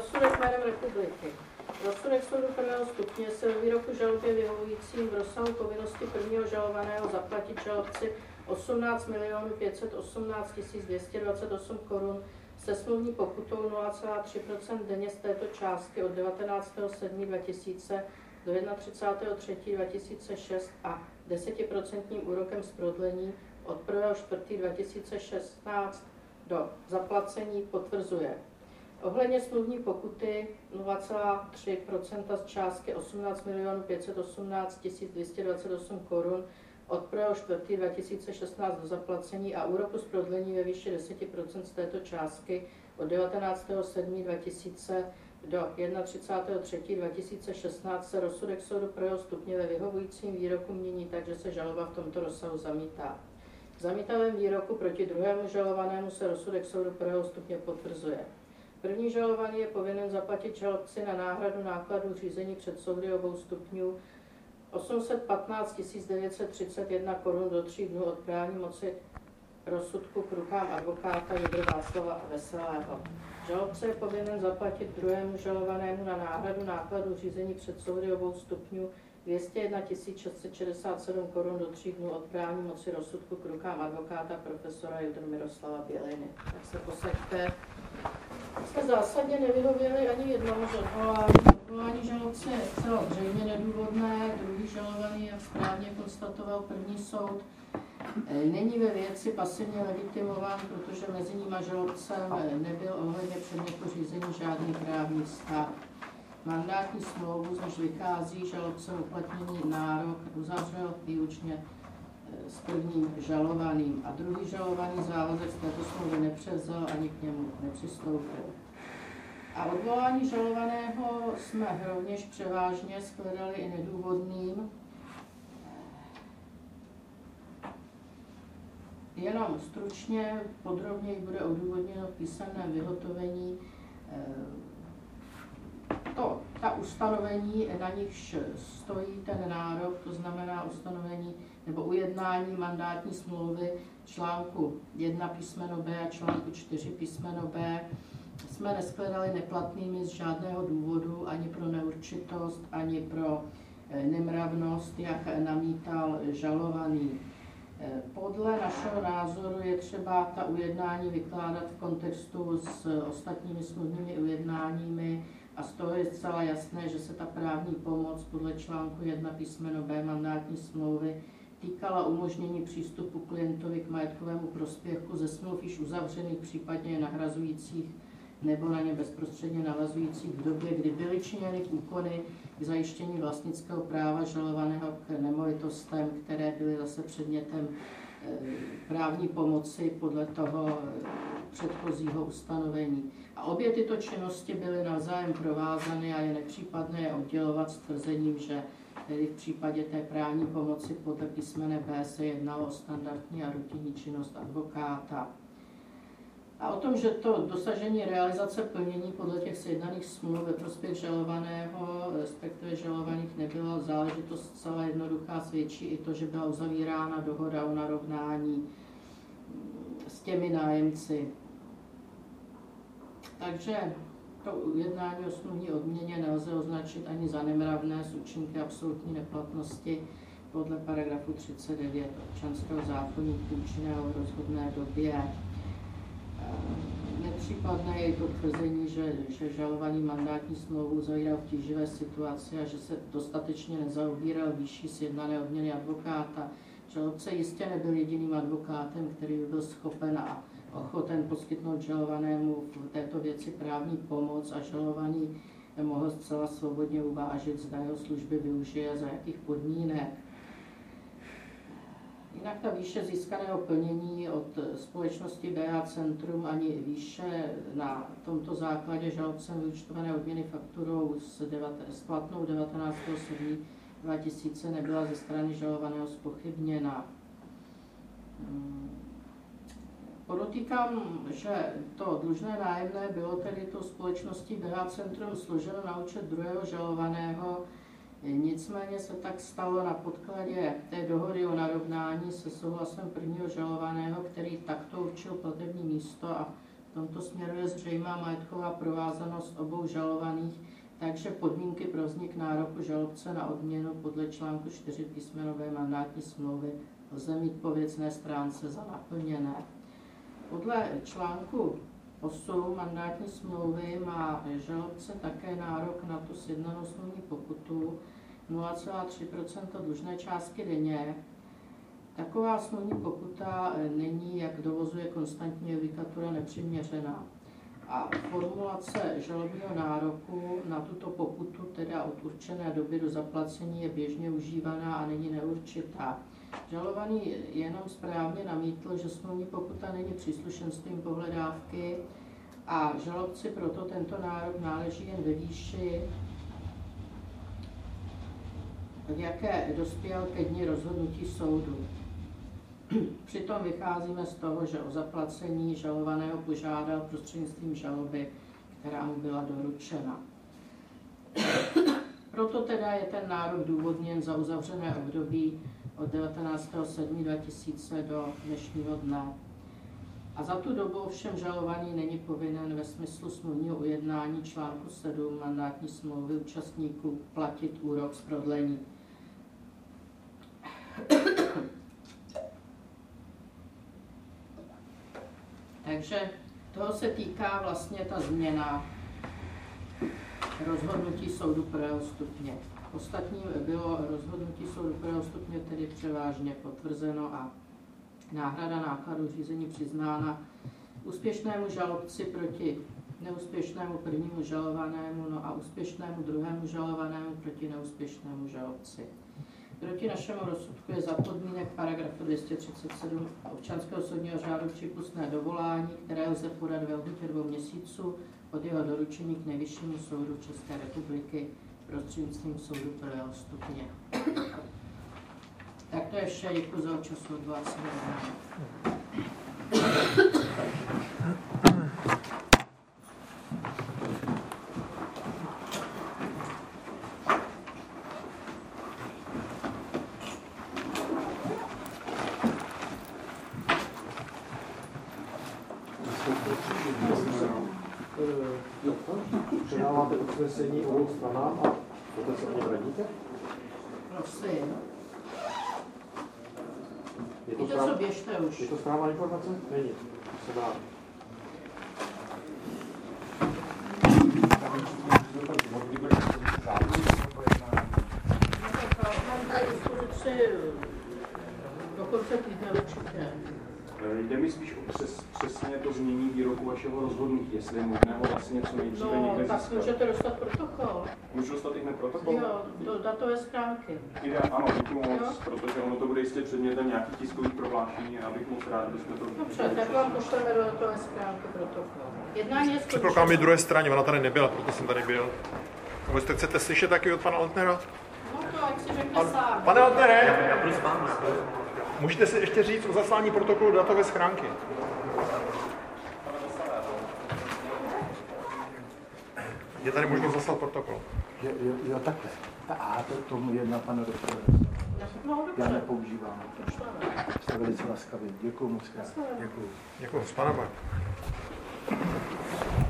Rozsudek jménem republiky. Rozsudek soudu prvního stupně se ve výroku žalobě vyhovujícím v rozsahu povinnosti prvního žalovaného zaplatit žalobci 18 518 228 korun se smluvní pokutou 0,3 % denně z této částky od 19.7.2000 do 31.3.2006 a 10% úrokem z prodlení od 1.4.2016 do zaplacení potvrzuje. Ohledně smluvní pokuty 0,3 % z částky 18 518 228 korun od 1.4.2016 do zaplacení a úroku z prodlení ve výši 10% z této částky od 19.7.2000 do 31.3.2016 se rozsudek soudu prvního stupně ve vyhovujícím výroku mění tak, že se žaloba v tomto rozsahu zamítá. V zamítavém výroku proti druhému žalovanému se rozsudek soudu prvního stupně potvrzuje. První žalovaný je povinen zaplatit žalobci na náhradu nákladů řízení před soudy obou stupňů 815 931 korun do 3 dnů od právní moci rozsudku k rukám advokáta Jindry Václava Veselého. Žalobce je povinen zaplatit druhému žalovanému na náhradu nákladů řízení před soudy obou stupňů 201 667 korun do 3 dnů od právní moci rozsudku k rukám advokáta profesora Jindry Miroslava Běliny. Tak se posaďte. Jsme zásadně nevyhověli ani jednomu odvolání. Odvolání žalobce je celé zřejmě nedůvodné, druhý žalovaný, jak správně konstatoval první soud, není ve věci pasivně legitimován, protože mezi ním a žalobcem nebyl ohledně předmětu řízení žádný právní vztah. Mandátní smlouvu, z níž vychází žalobcem uplatněný nárok, uzavřel výlučně s prvním žalovaným a druhý žalovaný závazek z této smlouvy nepřevzal ani k němu nepřistoupil. A odvolání žalovaného jsme rovněž převážně shledali i nedůvodným. Jenom stručně, podrobněji bude odůvodněno v písemném vyhotovení ta ustanovení, na nichž stojí ten nárok, to znamená ustanovení nebo ujednání mandátní smlouvy článku 1 písmeno B a článku 4 písmeno B, jsme neshledali neplatnými z žádného důvodu, ani pro neurčitost, ani pro nemravnost, jak namítal žalovaný. Podle našeho názoru je třeba ta ujednání vykládat v kontextu s ostatními smluvními ujednáními a z toho je zcela jasné, že se ta právní pomoc podle článku 1 písmeno B mandátní smlouvy týkala umožnění přístupu klientovi k majetkovému prospěchu ze smluv již uzavřených, případně nahrazujících nebo na ně bezprostředně navazujících v době, kdy byly činěny úkony k zajištění vlastnického práva žalovaného k nemovitostem, které byly zase předmětem právní pomoci podle toho předchozího ustanovení. A obě tyto činnosti byly navzájem provázány a je nepřípadné je oddělovat s tvrzením, že tedy v případě té právní pomoci podle písmene B se jednalo o standardní a rutinní činnost advokáta. A o tom, že to dosažení realizace plnění podle těch sjednaných smluv ve prospěch žalovaného, respektive žalovaných, nebyla záležitost zcela jednoduchá, svědčí i to, že byla uzavírána dohoda o narovnání s těmi nájemci. Takže to ujednání o smluvní odměně nelze označit ani za nemravné s účinky absolutní neplatnosti podle paragrafu 39 občanského zákoníku účinného v rozhodné době. Nepřípadné je i to tvrzení, že žalovaný mandátní smlouvu uzavíral v tíživé situaci a že se dostatečně nezaobíral výší sjednané odměny advokáta. Žalobce jistě nebyl jediným advokátem, který by byl schopen a ochoten poskytnout žalovanému v této věci právní pomoc a žalovaný mohl zcela svobodně uvážit, zda jeho služby využije, za jakých podmínek. Jinak ta výše získaného plnění od společnosti BA Centrum ani výše na tomto základě žalobcem vyúčtované odměny fakturou s platnou 19.7.2000 nebyla ze strany žalovaného zpochybněna. Podotýkám, že to dlužné nájemné bylo tedy to společností BA Centrum složeno na účet druhého žalovaného. Nicméně se tak stalo na podkladě té dohody o narovnání se souhlasem prvního žalovaného, který takto určil platební místo a V tomto směru je zřejmá majetková provázanost obou žalovaných, takže podmínky pro vznik nároku žalobce na odměnu podle článku 4 písmeno B mandátní smlouvy lze mít po věcné stránce za naplněné. Podle článku 8 mandátní smlouvy má žalobce také nárok na tu sjednanou smluvní pokutu 0,3 % dlužné částky denně. Taková smluvní pokuta není, jak dovozuje konstantní judikatura, nepřiměřená. A formulace žalobního nároku na tuto pokutu, teda od určené doby do zaplacení, je běžně užívaná a není neurčitá. Žalovaný jenom správně namítl, že smluvní pokuta není příslušenstvím pohledávky a žalobci proto tento nárok náleží jen ve výši, v jaké dospěl ke dni rozhodnutí soudu. Přitom vycházíme z toho, že o zaplacení žalovaného požádal prostřednictvím žaloby, která mu byla doručena. Proto teda je ten nárok důvodněn za uzavřené období od 19.7.2000 do dnešního dne. A za tu dobu ovšem žalovaný není povinen ve smyslu smluvního ujednání článku 7 mandátní smlouvy účastníků platit úrok z prodlení. Takže toho se týká vlastně ta změna rozhodnutí soudu prvého stupně. Ostatní bylo rozhodnutí soudu prvého stupně tedy převážně potvrzeno a náhrada nákladů řízení přiznána úspěšnému žalobci proti neúspěšnému prvnímu žalovanému, no a úspěšnému druhému žalovanému proti neúspěšnému žalobci. Proti našemu rozsudku je za podmínek paragrafu 237 občanského soudního řádu přípustné dovolání, které lze podat ve lhůtě 2 měsíců od jeho doručení k Nejvyššímu soudu České republiky prostřednictvím soudu prvého stupně. Tak to je vše, děkuji za účast, odvolám se. Předáváte usnesení obou stranám a poté se o něm radíte? Prosím. Víte co, běžte už. Je to správná informace? Není. Se dá. Do konce týdne určitě. Jde mi spíš o přesně to změní výroku vašeho rozhodnutí, jestli je možné ho vlastně co nejdříve někde tak získat. můžete dostat protokol. Můžu dostat i hned protokol? Jo, do datové schránky. Ano, děkuji moc, protože ono to bude jistě předmětem nějakých tiskových prohlášení a abych moc rád, abychom to... Dobře, tak vám pošleme do datové schránky protokol. Jednání je Předpokládám, druhé straně, ona tady nebyla, proto jsem tady byl. Nebo jste chcete slyšet taky od pana Altnera? No to, jak si řekne sám. Pane Altnere, můžete si ještě říct o zaslání protokolu do datové schránky? Je tady možnost zaslat protokol? Jo, takhle. To mu jedna pana doktora. No, Já dobře. nepoužívám. Jste velice laskaví. Děkuji moc krát. Děkuji. S panem.